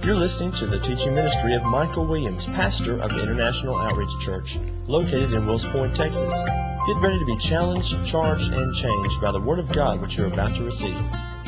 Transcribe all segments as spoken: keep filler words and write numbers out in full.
You're listening to the teaching ministry of Michael Williams, pastor of International Outreach Church, located in Wills Point, Texas. Get ready to be challenged, charged, and changed by the Word of God which you're about to receive.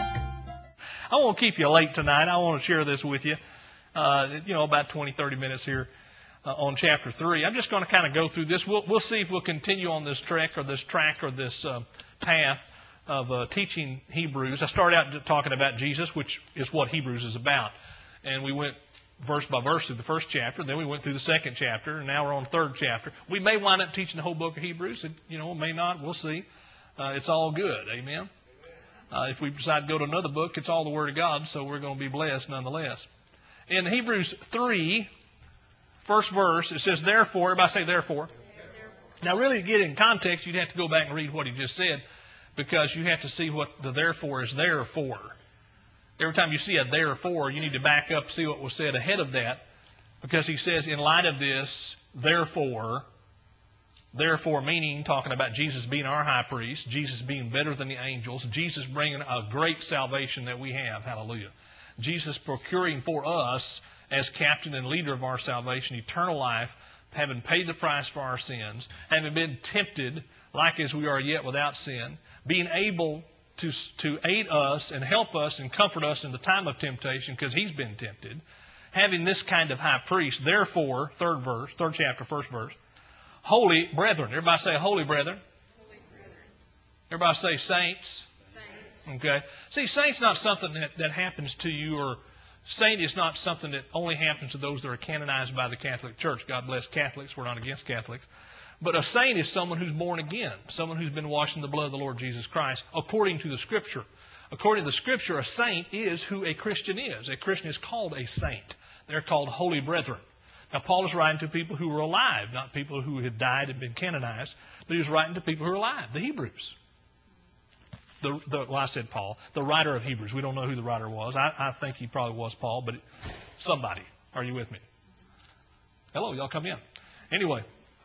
I won't keep you late tonight. I want to share this with you. Uh, you know, about twenty, thirty minutes here uh, on chapter three. I'm just going to kind of go through this. We'll, we'll see if we'll continue on this trek or this track or this uh, path of uh, teaching Hebrews. I started out talking about Jesus, which is what Hebrews is about. And we went verse by verse through the first chapter. Then we went through the second chapter. And now we're on the third chapter. We may wind up teaching the whole book of Hebrews. It, you know, may not. We'll see. Uh, it's all good. Amen. Uh, if we decide to go to another book, it's all the Word of God. So we're going to be blessed nonetheless. In Hebrews three, first verse, it says, therefore. Everybody say therefore. Now really to get in context, you'd have to go back and read what he just said, because you have to see what the therefore is there for. Every time you see a therefore, you need to back up, see what was said ahead of that, because he says, in light of this, therefore, therefore meaning, talking about Jesus being our high priest, Jesus being better than the angels, Jesus bringing a great salvation that we have, hallelujah. Jesus procuring for us, as captain and leader of our salvation, eternal life, having paid the price for our sins, having been tempted, like as we are yet without sin, being able to, to aid us and help us and comfort us in the time of temptation, because he's been tempted, having this kind of high priest. Therefore, third verse, third chapter, first verse, holy brethren. Everybody say holy brethren. Holy brethren. Everybody say saints. Saints. Okay. See, saint's not something that, that happens to you, or saint is not something that only happens to those that are canonized by the Catholic Church. God bless Catholics. We're not against Catholics. But a saint is someone who's born again, someone who's been washed in the blood of the Lord Jesus Christ, according to the Scripture. According to the Scripture, a saint is who a Christian is. A Christian is called a saint. They're called holy brethren. Now, Paul is writing to people who were alive, not people who had died and been canonized, but he was writing to people who are alive, the Hebrews. The, the, well, I said Paul, the writer of Hebrews. We don't know who the writer was. I, I think he probably was Paul, but it, somebody. Are you with me? Hello, y'all come in. Anyway,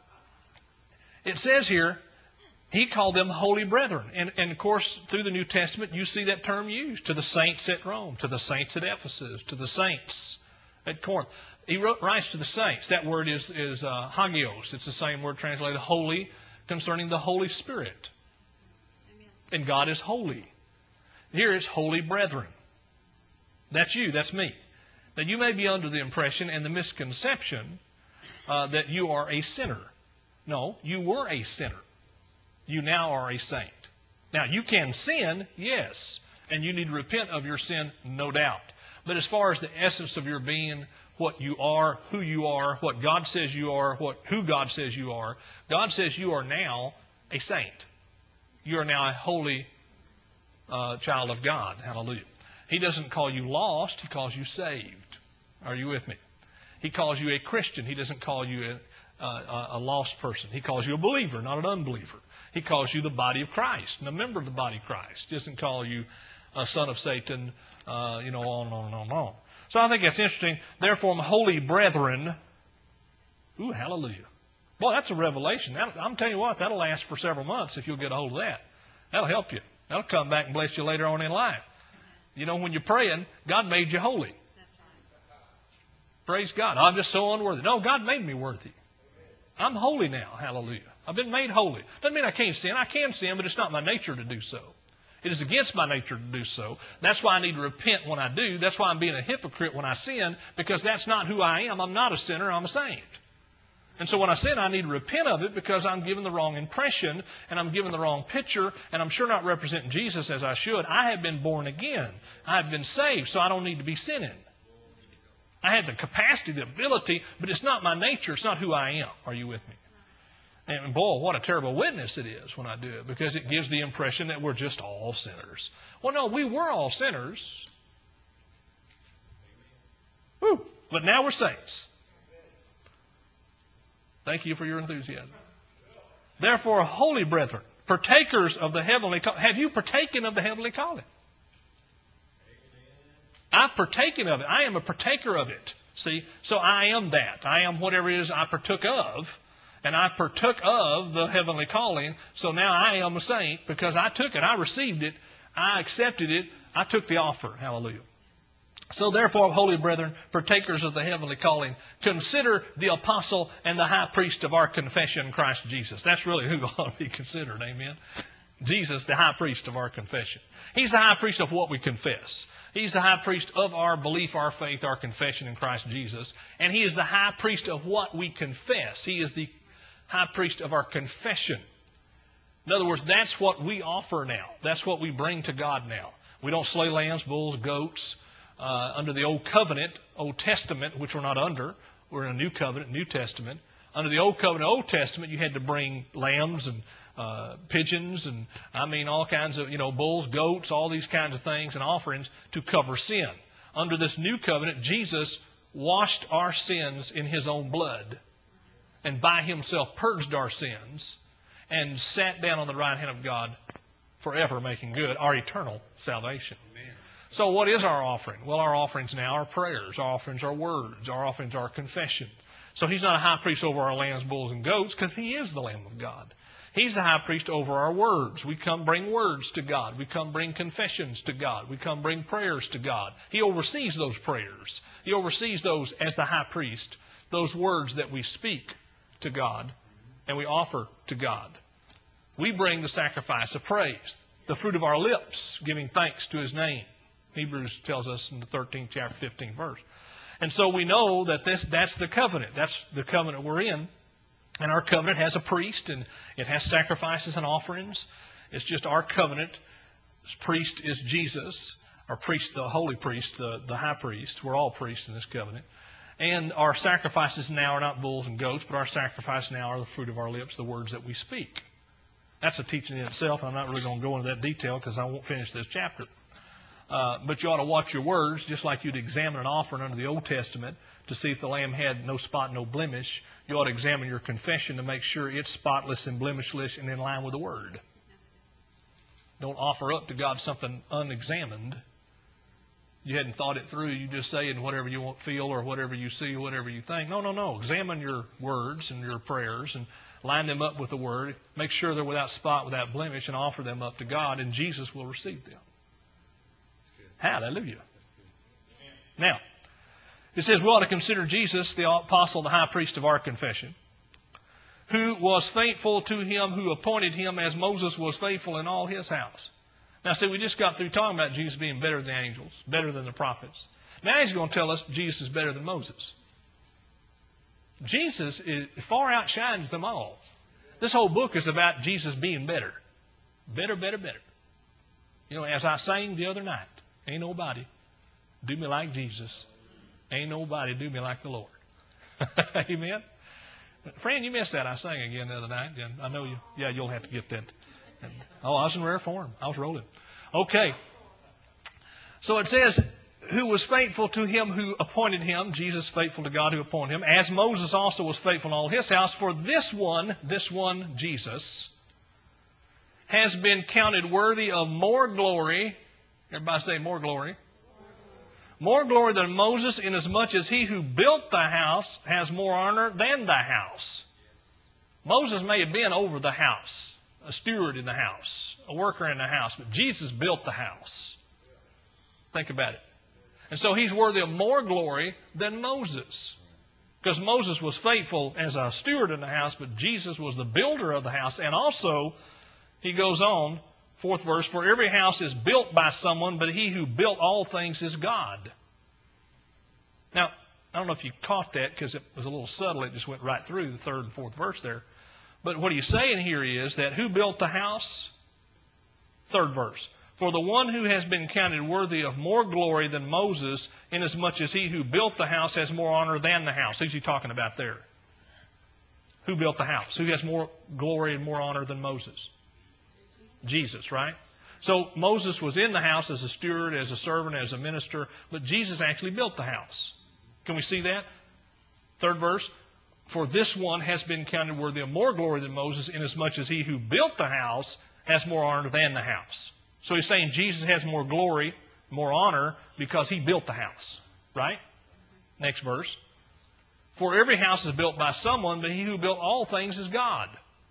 it says here, he called them holy brethren. And, and of course, through the New Testament, you see that term used to the saints at Rome, to the saints at Ephesus, to the saints at Corinth. He wrote, writes to the saints. That word is, is uh, hagios. It's the same word translated holy concerning the Holy Spirit. Amen. And God is holy. Here it's holy brethren. That's you. That's me. Now you may be under the impression and the misconception uh, that you are a sinner. No, you were a sinner. You now are a saint. Now you can sin, yes, and you need to repent of your sin, no doubt. But as far as the essence of your being, what you are, who you are, what God says you are, what who God says you are, God says you are now a saint. You are now a holy uh, child of God. Hallelujah. He doesn't call you lost. He calls you saved. Are you with me? He calls you a Christian. He doesn't call you a, a, a lost person. He calls you a believer, not an unbeliever. He calls you the body of Christ, and a member of the body of Christ. He doesn't call you a son of Satan, uh, you know, on and on and on and on. So I think that's interesting. Therefore, holy brethren. Ooh, hallelujah. Boy, that's a revelation. That'll, I'm telling you what, that'll last for several months if you'll get a hold of that. That'll help you. That'll come back and bless you later on in life. You know, when you're praying, God made you holy. That's right. Praise God. I'm just so unworthy. No, God made me worthy. I'm holy now. Hallelujah. I've been made holy. Doesn't mean I can't sin. I can sin, but it's not my nature to do so. It is against my nature to do so. That's why I need to repent when I do. That's why I'm being a hypocrite when I sin, because that's not who I am. I'm not a sinner. I'm a saint. And so when I sin, I need to repent of it, because I'm giving the wrong impression and I'm giving the wrong picture, and I'm sure not representing Jesus as I should. I have been born again. I have been saved, so I don't need to be sinning. I have the capacity, the ability, but it's not my nature. It's not who I am. Are you with me? And boy, what a terrible witness it is when I do it, because it gives the impression that we're just all sinners. Well, no, we were all sinners. Woo. But now we're saints. Thank you for your enthusiasm. Therefore, holy brethren, partakers of the heavenly calling. Have you partaken of the heavenly calling? I've partaken of it. I am a partaker of it. See, so I am that. I am whatever it is I partook of. And I partook of the heavenly calling. So now I am a saint because I took it. I received it. I accepted it. I took the offer. Hallelujah. So therefore, holy brethren, partakers of the heavenly calling, consider the apostle and the high priest of our confession, Christ Jesus. That's really who ought to be considered, amen? Jesus, the high priest of our confession. He's the high priest of what we confess. He's the high priest of our belief, our faith, our confession in Christ Jesus. And He is the high priest of what we confess. He is the high priest of our confession. In other words, that's what we offer now. That's what we bring to God now. We don't slay lambs, bulls, goats. Uh, under the Old Covenant, Old Testament, which we're not under, we're in a New Covenant, New Testament. Under the Old Covenant, Old Testament, you had to bring lambs and uh, pigeons and, I mean, all kinds of, you know, bulls, goats, all these kinds of things and offerings to cover sin. Under this New Covenant, Jesus washed our sins in His own blood and by Himself purged our sins and sat down on the right hand of God forever, making good our eternal salvation. Amen. So what is our offering? Well, our offerings now are prayers. Our offerings are words. Our offerings are confession. So He's not a high priest over our lambs, bulls, and goats because He is the Lamb of God. He's the high priest over our words. We come bring words to God. We come bring confessions to God. We come bring prayers to God. He oversees those prayers. He oversees those as the high priest, those words that we speak to God and we offer to God. We bring the sacrifice of praise, the fruit of our lips, giving thanks to His name. Hebrews tells us in the thirteenth chapter, fifteenth verse. And so we know that this that's the covenant. That's the covenant we're in. And our covenant has a priest, and it has sacrifices and offerings. It's just our covenant. Priest is Jesus. Our priest, the holy priest, the, the high priest. We're all priests in this covenant. And our sacrifices now are not bulls and goats, but our sacrifices now are the fruit of our lips, the words that we speak. That's a teaching in itself, and I'm not really going to go into that detail because I won't finish this chapter. Uh, but you ought to watch your words, just like you'd examine an offering under the Old Testament to see if the lamb had no spot, no blemish. You ought to examine your confession to make sure it's spotless and blemishless and in line with the Word. Don't offer up to God something unexamined. You hadn't thought it through. You just say in whatever you want, feel or whatever you see, whatever you think. No, no, no. Examine your words and your prayers and line them up with the Word. Make sure they're without spot, without blemish, and offer them up to God, and Jesus will receive them. Hallelujah. Now, it says we ought to consider Jesus, the apostle, the high priest of our confession, who was faithful to Him who appointed Him as Moses was faithful in all His house. Now, see, we just got through talking about Jesus being better than the angels, better than the prophets. Now He's going to tell us Jesus is better than Moses. Jesus is, far outshines them all. This whole book is about Jesus being better. Better, better, better. You know, as I sang the other night, ain't nobody do me like Jesus. Ain't nobody do me like the Lord. Amen? Friend, you missed that. I sang again the other night. I know you. Yeah, you'll have to get that. Oh, I was in rare form. I was rolling. Okay. So it says, who was faithful to Him who appointed Him, Jesus faithful to God who appointed Him, as Moses also was faithful in all His house. For this one, this one, Jesus, has been counted worthy of more glory. Everybody say more glory. More glory than Moses, inasmuch as he who built the house has more honor than the house. Moses may have been over the house, a steward in the house, a worker in the house, but Jesus built the house. Think about it. And so He's worthy of more glory than Moses. Because Moses was faithful as a steward in the house, but Jesus was the builder of the house. And also, he goes on, fourth verse, for every house is built by someone, but He who built all things is God. Now, I don't know if you caught that because it was a little subtle. It just went right through the third and fourth verse there. But what he's saying here is that who built the house? Third verse. For the one who has been counted worthy of more glory than Moses, inasmuch as he who built the house has more honor than the house. Who's he talking about there? Who built the house? Who has more glory and more honor than Moses? Jesus, right? So Moses was in the house as a steward, as a servant, as a minister, but Jesus actually built the house. Can we see that? Third verse. For this one has been counted worthy of more glory than Moses, inasmuch as he who built the house has more honor than the house. So he's saying Jesus has more glory, more honor, because He built the house. Right? Next verse. For every house is built by someone, but He who built all things is God.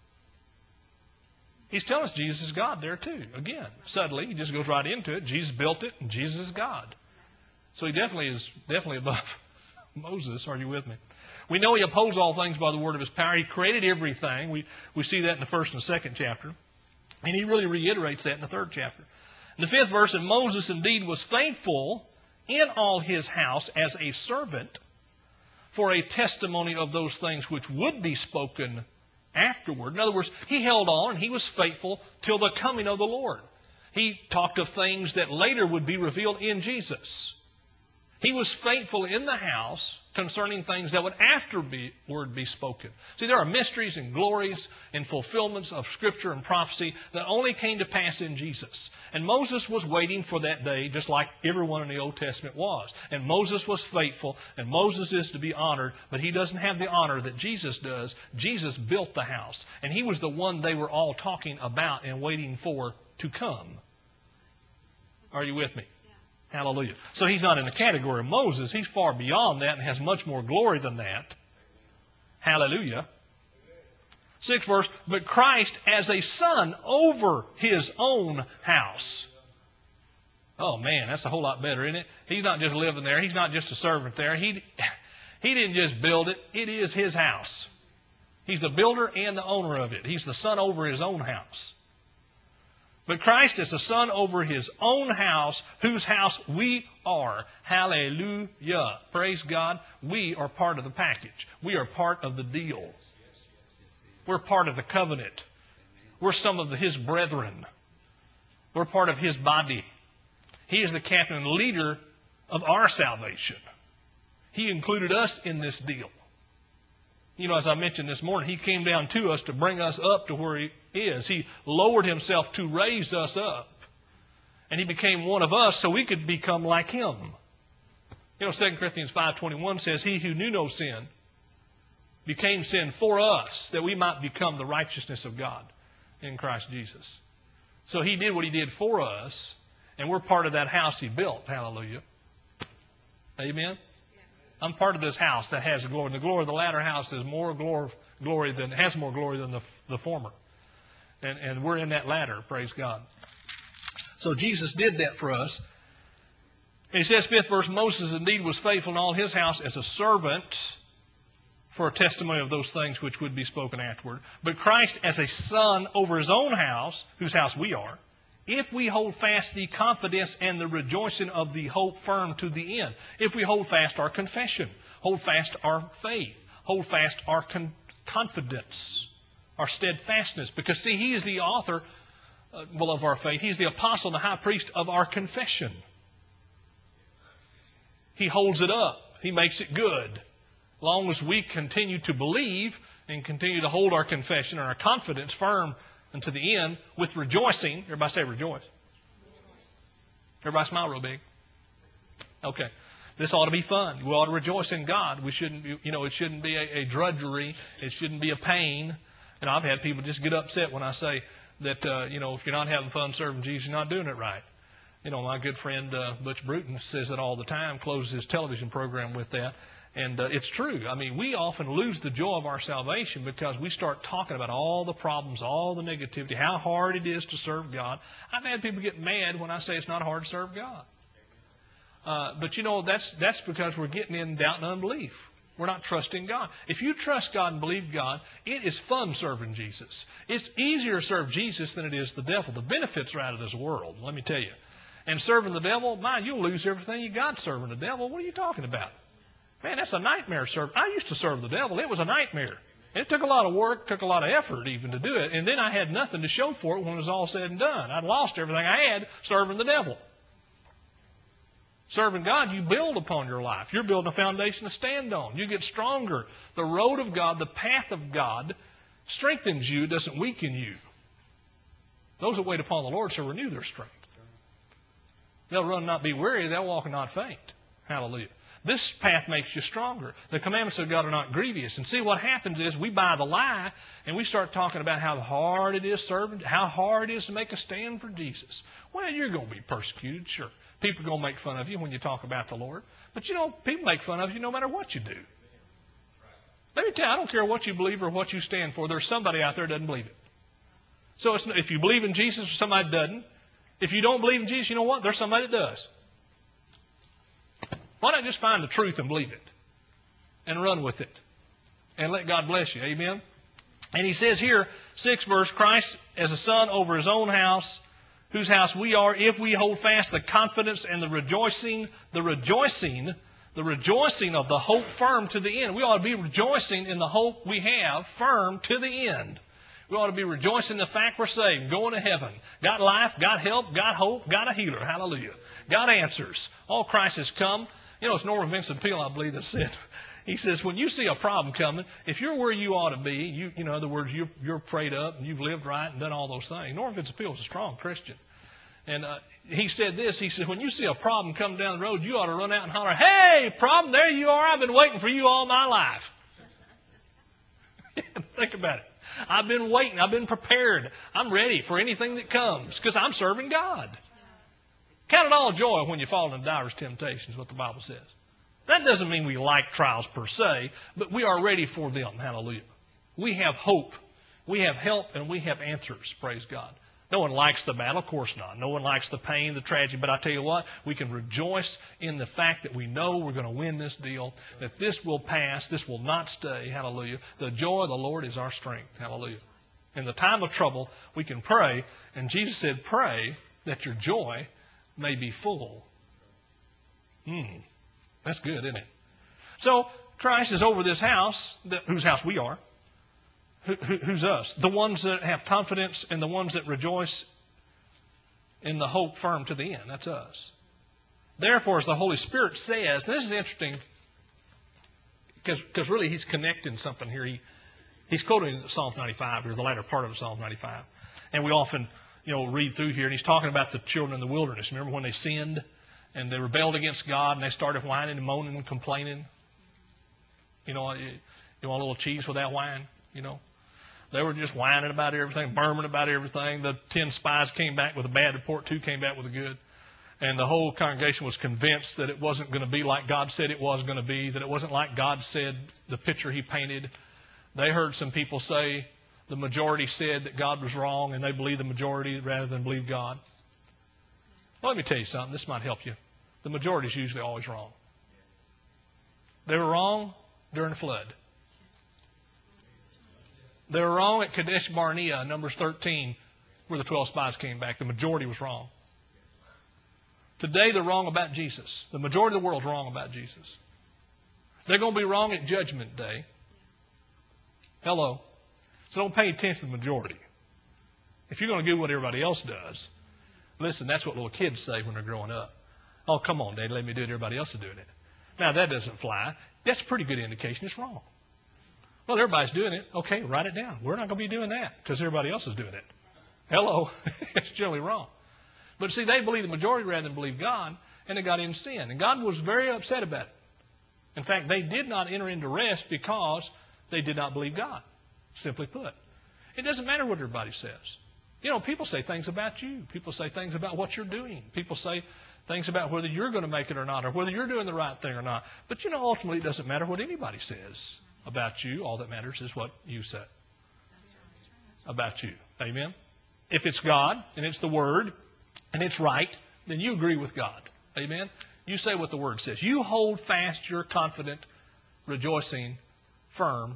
He's telling us Jesus is God there too. Again, subtly, He just goes right into it. Jesus built it, and Jesus is God. So he definitely is definitely above Moses. Are you with me? We know he upholds all things by the word of his power. He created everything. We, we see that in the first and second chapter. And he really reiterates that in the third chapter. In the fifth verse, and Moses indeed was faithful in all his house as a servant for a testimony of those things which would be spoken afterward. In other words, he held on and he was faithful till the coming of the Lord. He talked of things that later would be revealed in Jesus. He was faithful in the house concerning things that would afterward be spoken. See, there are mysteries and glories and fulfillments of Scripture and prophecy that only came to pass in Jesus. And Moses was waiting for that day just like everyone in the Old Testament was. And Moses was faithful, and Moses is to be honored, but he doesn't have the honor that Jesus does. Jesus built the house, and he was the one they were all talking about and waiting for to come. Are you with me? Hallelujah. So he's not in the category of Moses. He's far beyond that and has much more glory than that. Hallelujah. Sixth verse, but Christ as a son over his own house. Oh man, that's a whole lot better, isn't it? He's not just living there. He's not just a servant there. He, he didn't just build it. It is his house. He's the builder and the owner of it. He's the son over his own house. But Christ is the son over his own house, whose house we are. Hallelujah. Praise God. We are part of the package. We are part of the deal. We're part of the covenant. We're some of his brethren. We're part of his body. He is the captain and leader of our salvation. He included us in this deal. You know, as I mentioned this morning, he came down to us to bring us up to where he is. He lowered himself to raise us up. And he became one of us so we could become like him. You know, Second Corinthians five twenty-one says, he who knew no sin became sin for us, that we might become the righteousness of God in Christ Jesus. So he did what he did for us, and we're part of that house he built. Hallelujah. Amen? I'm part of this house that has glory. And the glory of the latter house is more glory, glory than has more glory than the, the former. And, and we're in that latter, praise God. So Jesus did that for us. And he says, fifth verse, Moses indeed was faithful in all his house as a servant for a testimony of those things which would be spoken afterward. But Christ as a son over his own house, whose house we are, if we hold fast the confidence and the rejoicing of the hope firm to the end. If we hold fast our confession, hold fast our faith, hold fast our con- confidence, our steadfastness. Because, see, he is the author uh, well, of our faith. He's the apostle and the high priest of our confession. He holds it up. He makes it good. As long as we continue to believe and continue to hold our confession and our confidence firm and to the end with rejoicing. Everybody say rejoice. Everybody smile real big. Okay. This ought to be fun. We ought to rejoice in God. We shouldn't be, you know, it shouldn't be a, a drudgery. It shouldn't be a pain. And I've had people just get upset when I say that, uh, you know, if you're not having fun serving Jesus, you're not doing it right. You know, my good friend uh, Butch Bruton says that all the time, closes his television program with that. And uh, it's true. I mean, we often lose the joy of our salvation because we start talking about all the problems, all the negativity, how hard it is to serve God. I've had people get mad when I say it's not hard to serve God. Uh, but, you know, that's that's because we're getting in doubt and unbelief. We're not trusting God. If you trust God and believe God, it is fun serving Jesus. It's easier to serve Jesus than it is the devil. The benefits are out of this world, let me tell you. And serving the devil, man, you'll lose everything you got serving the devil. What are you talking about? Man, that's a nightmare serving. I used to serve the devil. It was a nightmare. It took a lot of work, took a lot of effort even to do it. And then I had nothing to show for it when it was all said and done. I'd lost everything I had serving the devil. Serving God, you build upon your life. You're building a foundation to stand on. You get stronger. The road of God, the path of God strengthens you, doesn't weaken you. Those that wait upon the Lord shall renew their strength. They'll run and not be weary. They'll walk and not faint. Hallelujah. This path makes you stronger. The commandments of God are not grievous. And see, what happens is we buy the lie and we start talking about how hard it is serving, how hard it is to make a stand for Jesus. Well, you're going to be persecuted, sure. People are going to make fun of you when you talk about the Lord. But, you know, people make fun of you no matter what you do. Let me tell you, I don't care what you believe or what you stand for. There's somebody out there that doesn't believe it. So it's, if you believe in Jesus or somebody doesn't, if you don't believe in Jesus, you know what? There's somebody that does. Why not just find the truth and believe it and run with it and let God bless you? Amen? And he says here, sixth verse, Christ as a son over his own house, whose house we are, if we hold fast the confidence and the rejoicing, the rejoicing, the rejoicing of the hope firm to the end. We ought to be rejoicing in the hope we have firm to the end. We ought to be rejoicing in the fact we're saved, going to heaven. Got life, got help, got hope, got a healer. Hallelujah. Got answers. All Christ has come. You know, it's Norman Vincent Peale, I believe, that said, he says, when you see a problem coming, if you're where you ought to be, you, you know, in other words, you're, you're prayed up and you've lived right and done all those things. Norman Vincent Peale was a strong Christian. And uh, he said this, he said, when you see a problem coming down the road, you ought to run out and holler, hey, problem, there you are. I've been waiting for you all my life. Think about it. I've been waiting. I've been prepared. I'm ready for anything that comes because I'm serving God. Count it all joy when you fall into diverse temptations, what the Bible says. That doesn't mean we like trials per se, but we are ready for them. Hallelujah. We have hope. We have help and we have answers. Praise God. No one likes the battle. Of course not. No one likes the pain, the tragedy. But I tell you what, we can rejoice in the fact that we know we're going to win this deal, that this will pass, this will not stay. Hallelujah. The joy of the Lord is our strength. Hallelujah. In the time of trouble, we can pray. And Jesus said, pray that your joy may be full. Hmm. That's good, isn't it? So Christ is over this house, whose house we are. Who, who, who's us? The ones that have confidence and the ones that rejoice in the hope firm to the end. That's us. Therefore, as the Holy Spirit says, this is interesting because really he's connecting something here. He, he's quoting Psalm ninety-five here, the latter part of Psalm ninety-five. And we often, you know, read through here, and he's talking about the children in the wilderness. Remember when they sinned and they rebelled against God and they started whining and moaning and complaining? You know, you, you want a little cheese with that wine? You know? They were just whining about everything, murmuring about everything. The ten spies came back with a bad report, two came back with a good. And the whole congregation was convinced that it wasn't going to be like God said it was going to be, that it wasn't like God said the picture he painted. They heard some people say the majority said that God was wrong, and they believed the majority rather than believe God. Well, let me tell you something. This might help you. The majority is usually always wrong. They were wrong during the flood. They were wrong at Kadesh Barnea, Numbers thirteen, where the twelve spies came back. The majority was wrong. Today, they're wrong about Jesus. The majority of the world's wrong about Jesus. They're going to be wrong at Judgment Day. Hello. So don't pay attention to the majority. If you're going to do what everybody else does, listen, that's what little kids say when they're growing up. Oh, come on, Dad, let me do it. Everybody else is doing it. Now, that doesn't fly. That's a pretty good indication it's wrong. Well, everybody's doing it. Okay, write it down. We're not going to be doing that because everybody else is doing it. Hello. It's generally wrong. But see, they believe the majority rather than believe God, and they got in sin. And God was very upset about it. In fact, they did not enter into rest because they did not believe God, simply put. It doesn't matter what everybody says. You know, people say things about you. People say things about what you're doing. People say things about whether you're going to make it or not, or whether you're doing the right thing or not. But, you know, ultimately it doesn't matter what anybody says about you. All that matters is what you say about you. Amen? If it's God, and it's the Word, and it's right, then you agree with God. Amen? You say what the Word says. You hold fast your confident, rejoicing, firm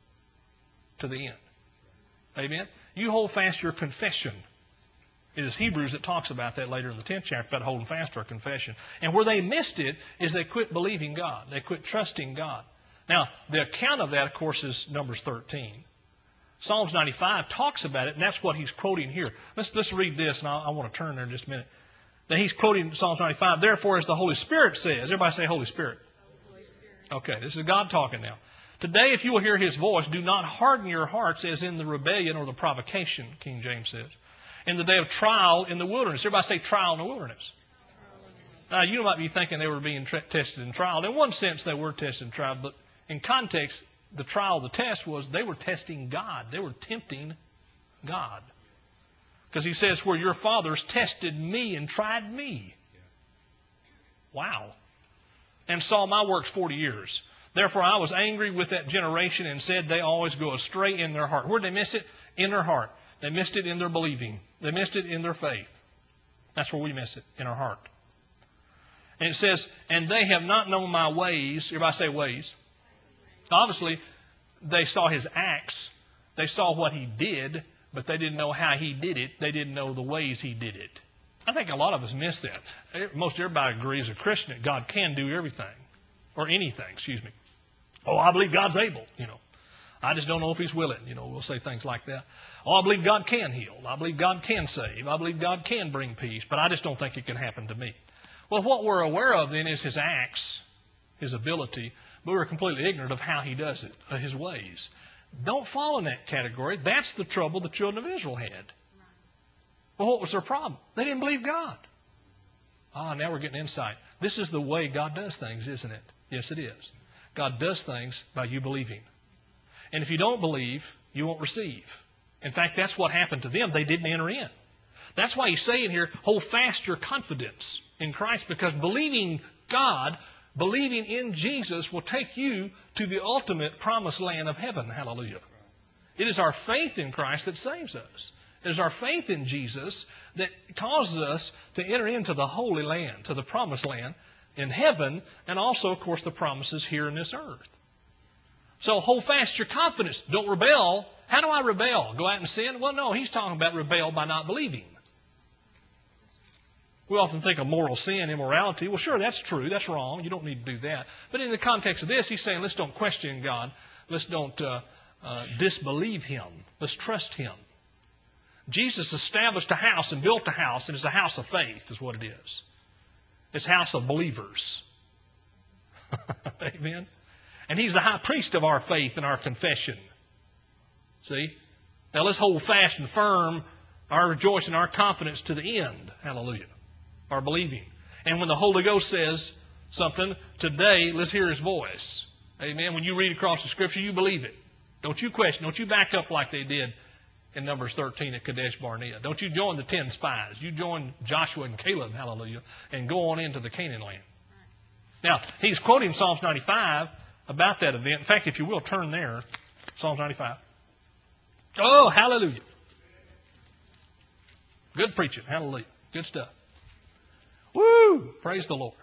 to the end. Amen? You hold fast your confession. It is Hebrews that talks about that later in the tenth chapter, about holding fast to our confession. And where they missed it is they quit believing God. They quit trusting God. Now, the account of that, of course, is Numbers thirteen. Psalms ninety-five talks about it, and that's what he's quoting here. Let's, let's read this, and I, I want to turn there in just a minute. Then he's quoting Psalms ninety-five. Therefore, as the Holy Spirit says, everybody say Holy Spirit. Holy Spirit. Okay, this is God talking now. Today, if you will hear His voice, do not harden your hearts as in the rebellion or the provocation, King James says, in the day of trial in the wilderness. Everybody say trial in the wilderness. Now, you might be thinking they were being tra- tested in trial. In one sense, they were tested in trial, but in context, the trial, the test was they were testing God. They were tempting God. Because He says, where your fathers tested me and tried me. Wow. And saw my works forty years. Therefore, I was angry with that generation and said they always go astray in their heart. Where did they miss it? In their heart. They missed it in their believing. They missed it in their faith. That's where we miss it, in our heart. And it says, and they have not known my ways. Everybody say ways. Obviously, they saw his acts. They saw what he did, but they didn't know how he did it. They didn't know the ways he did it. I think a lot of us miss that. Most everybody agrees as a Christian that God can do everything. Or anything, excuse me. Oh, I believe God's able, you know. I just don't know if he's willing. You know, we'll say things like that. Oh, I believe God can heal. I believe God can save. I believe God can bring peace. But I just don't think it can happen to me. Well, what we're aware of then is his acts, his ability, but we're completely ignorant of how he does it, his ways. Don't fall in that category. That's the trouble the children of Israel had. Well, what was their problem? They didn't believe God. Ah, now we're getting insight. This is the way God does things, isn't it? Yes, it is. God does things by you believing. And if you don't believe, you won't receive. In fact, that's what happened to them. They didn't enter in. That's why he's saying here, hold fast your confidence in Christ, because believing God, believing in Jesus will take you to the ultimate promised land of heaven. Hallelujah. It is our faith in Christ that saves us. It is our faith in Jesus that causes us to enter into the Holy Land, to the promised land in heaven, and also, of course, the promises here in this earth. So hold fast your confidence. Don't rebel. How do I rebel? Go out and sin? Well, no, he's talking about rebel by not believing. We often think of moral sin, immorality. Well, sure, that's true. That's wrong. You don't need to do that. But in the context of this, he's saying, let's don't question God. Let's don't uh, uh, disbelieve him. Let's trust him. Jesus established a house and built a house, and it's a house of faith is what it is. It's a house of believers. Amen. And he's the high priest of our faith and our confession. See? Now let's hold fast and firm our rejoicing, our confidence to the end. Hallelujah. Our believing. And when the Holy Ghost says something, today, let's hear his voice. Amen. When you read across the Scripture, you believe it. Don't you question. Don't you back up like they did in Numbers thirteen at Kadesh Barnea. Don't you join the ten spies. You join Joshua and Caleb, hallelujah, and go on into the Canaan land. Now, he's quoting Psalms ninety-five about that event. In fact, if you will, turn there. Psalms ninety-five. Oh, hallelujah. Good preaching. Hallelujah. Good stuff. Woo! Praise the Lord.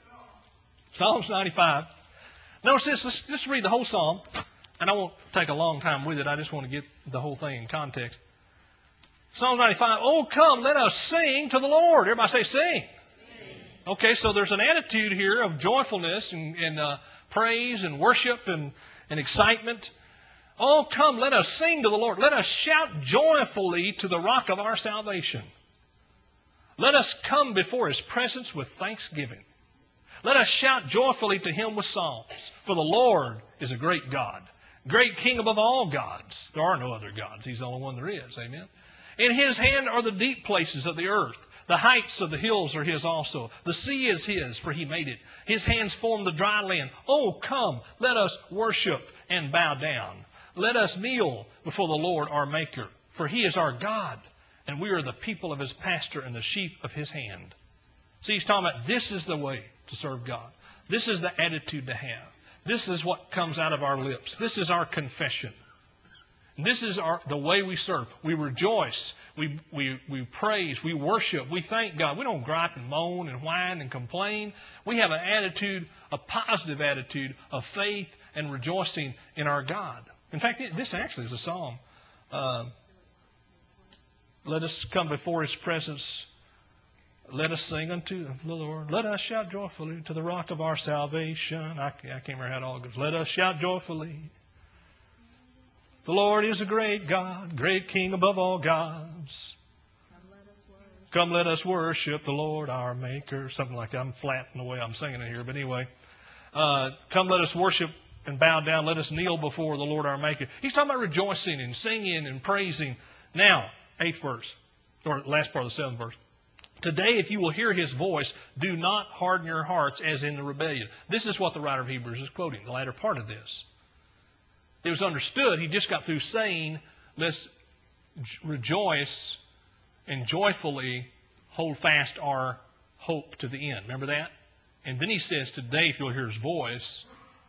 Psalms ninety-five. Notice this. Let's, let's read the whole psalm. And I won't take a long time with it. I just want to get the whole thing in context. Psalm ninety-five. Oh, come, let us sing to the Lord. Everybody say sing. Sing. Okay, so there's an attitude here of joyfulness and, and uh, praise and worship and, and excitement. Oh, come, let us sing to the Lord. Let us shout joyfully to the rock of our salvation. Let us come before his presence with thanksgiving. Let us shout joyfully to him with psalms. For the Lord is a great God, great King above all gods. There are no other gods. He's the only one there is. Amen. In his hand are the deep places of the earth. The heights of the hills are his also. The sea is his, for he made it. His hands formed the dry land. Oh, come, let us worship and bow down. Let us kneel before the Lord our Maker, for he is our God, and we are the people of his pasture and the sheep of his hand. See, he's talking about this is the way to serve God. This is the attitude to have. This is what comes out of our lips. This is our confession. This is our, the way we serve. We rejoice. We, we, we praise. We worship. We thank God. We don't gripe and moan and whine and complain. We have an attitude, a positive attitude of faith and rejoicing in our God. In fact, this actually is a psalm. Uh, let us come before his presence. Let us sing unto the Lord. Let us shout joyfully to the rock of our salvation. I, I can't remember how it all goes. Let us shout joyfully. The Lord is a great God, great King above all gods. Come let us worship the Lord our Maker. Something like that. I'm flat in the way I'm singing it here. But anyway. Uh, come let us worship and bow down. Let us kneel before the Lord our Maker. He's talking about rejoicing and singing and praising. Now, eighth verse. Or last part of the seventh verse. Today, if you will hear his voice, do not harden your hearts as in the rebellion. This is what the writer of Hebrews is quoting, the latter part of this. It was understood. He just got through saying, let's rejoice and joyfully hold fast our hope to the end. Remember that? And then he says, today, if you'll hear his voice,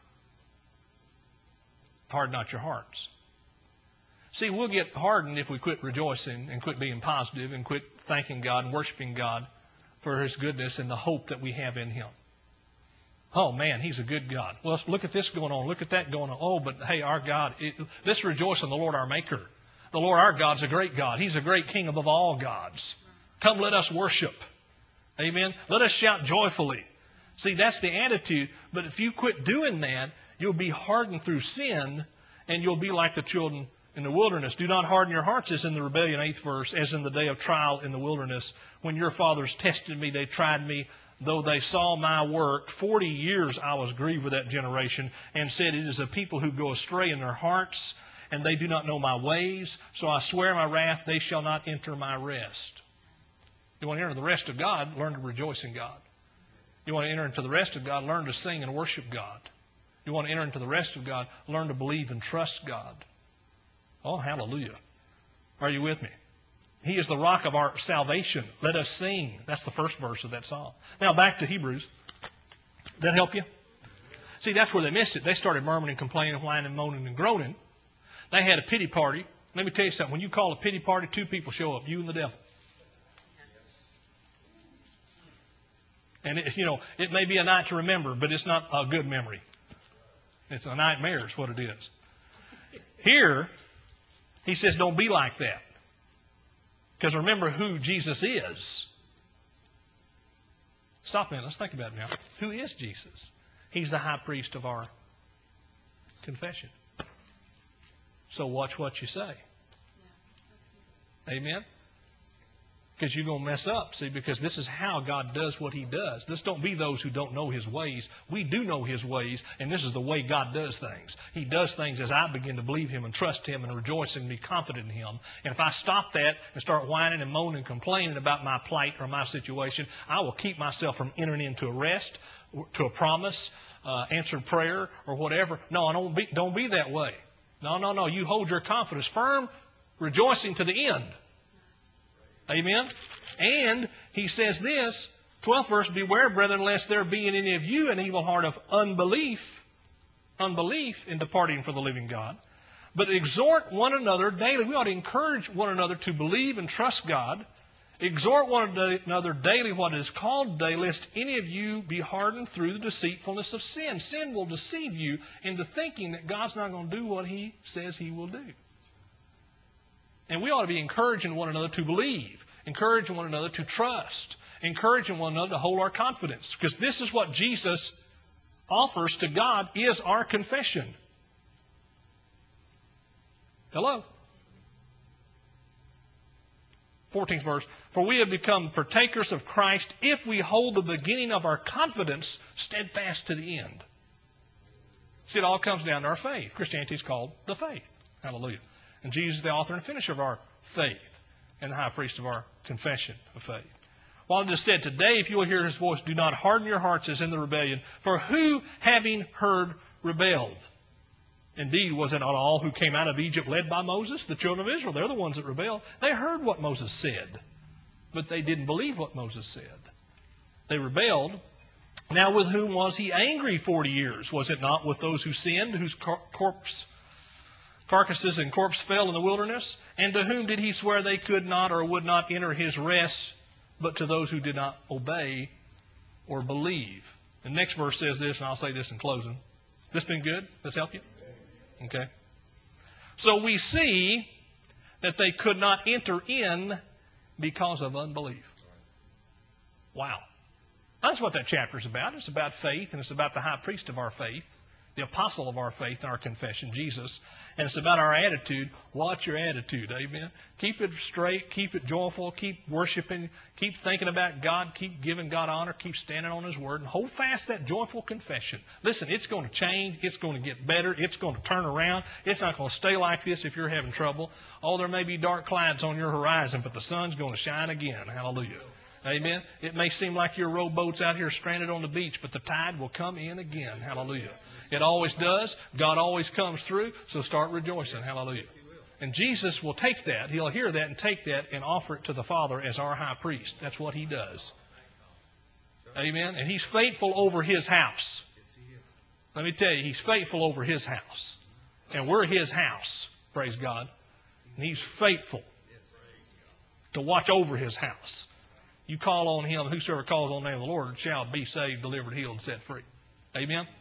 harden not your hearts. See, we'll get hardened if we quit rejoicing and quit being positive and quit thanking God and worshiping God for His goodness and the hope that we have in Him. Oh, man, He's a good God. Well, look at this going on. Look at that going on. Oh, but hey, our God, it, let's rejoice in the Lord our Maker. The Lord our God's a great God. He's a great King above all gods. Come, let us worship. Amen. Let us shout joyfully. See, that's the attitude. But if you quit doing that, you'll be hardened through sin, and you'll be like the children in the wilderness. Do not harden your hearts, as in the rebellion, eighth verse, as in the day of trial in the wilderness. When your fathers tested me, they tried me, though they saw my work. Forty years I was grieved with that generation, and said, it is a people who go astray in their hearts, and they do not know my ways. So I swear my wrath, they shall not enter my rest. You want to enter the rest of God, learn to rejoice in God. You want to enter into the rest of God, learn to sing and worship God. You want to enter into the rest of God, learn to believe and trust God. Oh, hallelujah. Are you with me? He is the rock of our salvation. Let us sing. That's the first verse of that psalm. Now back to Hebrews. Did that help you? See, that's where they missed it. They started murmuring, complaining, whining, moaning, and groaning. They had a pity party. Let me tell you something. When you call a pity party, two people show up, you and the devil. And, it, you know, it may be a night to remember, but it's not a good memory. It's a nightmare is what it is. Here, he says, don't be like that. Because remember who Jesus is. Stop a minute. Let's think about it now. Who is Jesus? He's the high priest of our confession. So watch what you say. Amen? Because you're going to mess up, see, because this is how God does what He does. Let's don't be those who don't know His ways. We do know His ways, and this is the way God does things. He does things as I begin to believe Him and trust Him and rejoice and be confident in Him. And if I stop that and start whining and moaning and complaining about my plight or my situation, I will keep myself from entering into a rest, to a promise, uh, answered prayer, or whatever. No, I don't be, don't be that way. No, no, no. You hold your confidence firm, rejoicing to the end. Amen? And he says this, twelfth verse, beware, brethren, lest there be in any of you an evil heart of unbelief, unbelief in departing from the living God, but exhort one another daily. We ought to encourage one another to believe and trust God. Exhort one another daily what is called today, lest any of you be hardened through the deceitfulness of sin. Sin will deceive you into thinking that God's not going to do what He says He will do. And we ought to be encouraging one another to believe, encouraging one another to trust, encouraging one another to hold our confidence. Because this is what Jesus offers to God, is our confession. Hello? fourteenth verse, for we have become partakers of Christ if we hold the beginning of our confidence steadfast to the end. See, it all comes down to our faith. Christianity is called the faith. Hallelujah. And Jesus is the author and finisher of our faith and the high priest of our confession of faith. While it is said, today, if you will hear His voice, do not harden your hearts as in the rebellion. For who, having heard, rebelled? Indeed, was it not all who came out of Egypt led by Moses? The children of Israel, they're the ones that rebelled. They heard what Moses said, but they didn't believe what Moses said. They rebelled. Now with whom was He angry forty years? Was it not with those who sinned, whose cor- corpse, carcasses and corpse fell in the wilderness? And to whom did He swear they could not or would not enter His rest, but to those who did not obey or believe? The next verse says this, and I'll say this in closing. This been good? This help you? Okay. So we see that they could not enter in because of unbelief. Wow. That's what that chapter is about. It's about faith, and it's about the high priest of our faith, the apostle of our faith and our confession, Jesus. And it's about our attitude. Watch your attitude, amen? Keep it straight, keep it joyful, keep worshiping, keep thinking about God, keep giving God honor, keep standing on His word, and hold fast that joyful confession. Listen, it's going to change, it's going to get better, it's going to turn around. It's not going to stay like this if you're having trouble. Oh, there may be dark clouds on your horizon, but the sun's going to shine again. Hallelujah. Amen. It may seem like your rowboat's out here stranded on the beach, but the tide will come in again. Hallelujah. It always does. God always comes through, so start rejoicing. Hallelujah. And Jesus will take that. He'll hear that and take that and offer it to the Father as our high priest. That's what He does. Amen. And He's faithful over His house. Let me tell you, He's faithful over His house. And we're His house. Praise God. And He's faithful to watch over His house. You call on Him, whosoever calls on the name of the Lord shall be saved, delivered, healed, and set free. Amen?